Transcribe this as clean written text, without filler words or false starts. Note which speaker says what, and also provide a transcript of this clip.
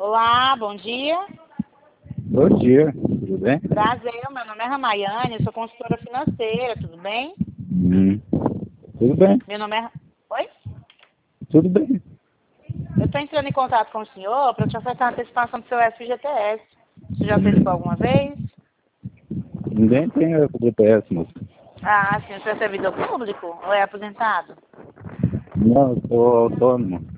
Speaker 1: Olá, bom dia.
Speaker 2: Bom dia, tudo bem?
Speaker 1: Prazer, meu nome é Ramayane, eu sou consultora financeira, tudo bem?
Speaker 2: Hum, tudo bem,
Speaker 1: Meu nome é... Oi?
Speaker 2: tudo bem.
Speaker 1: Eu estou entrando em contato com o senhor para te ofertar a antecipação do seu FGTS. Você já antecipou alguma vez?
Speaker 2: Ninguém tem o GPS, moço.
Speaker 1: Ah, sim, você é servidor público ou é aposentado?
Speaker 2: Não, eu sou autônomo.